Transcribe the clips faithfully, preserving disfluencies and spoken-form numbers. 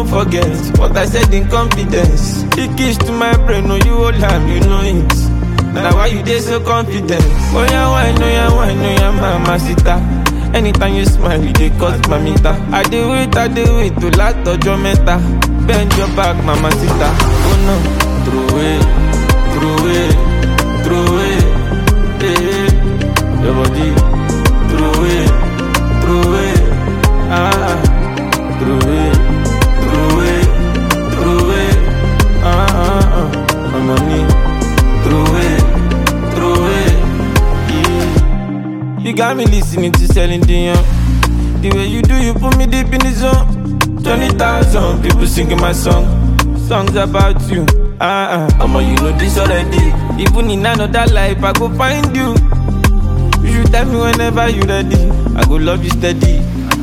don't forget what I said in confidence. The keys to my brain, no you hold am, you know it. Now why you dey so confident? Oh yeah, why no yeah, why no yeah, mama sita. Anytime you smile, you dey cut my meter. I dey wait, I dey wait to last ọjọ́ mẹ́ta. Bend your back, mama sita. Oh no, throw it, throw it, throw it, eh. Your body, throw it, throw it, ah, throw it, throw it, throw it, ah, ah, ah. My money, throw it, throw it, yeah. You got me listening to Celine Dion. The way you do, you put me deep in the zone. Twenty thousand people singing my song. Songs about you, ah, ah. Omo, you know this already. Even in another life, I go find you. You should tell me whenever you ready. I go love you steady.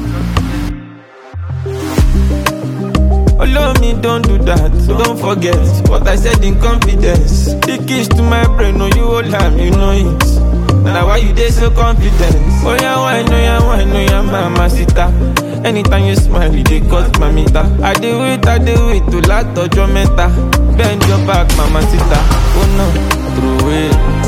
Oh, love me, don't do that. Don't forget what I said in confidence. The keys to my brain, no you hold am, you know it. Now why you dey so confident? Oh yeah, why no yeah, why no yeah, mama sita. Anytime you smile, you dey cut my meter. I dey wait, I dey wait to last ọjọ́ mẹ́ta. Bend your back, mama sita. Oh no, throw it.